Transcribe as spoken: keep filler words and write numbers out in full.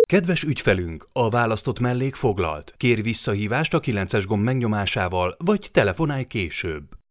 Kedves ügyfelünk, a választott mellék foglalt. Kérj visszahívást a kilences gomb megnyomásával, vagy telefonálj később.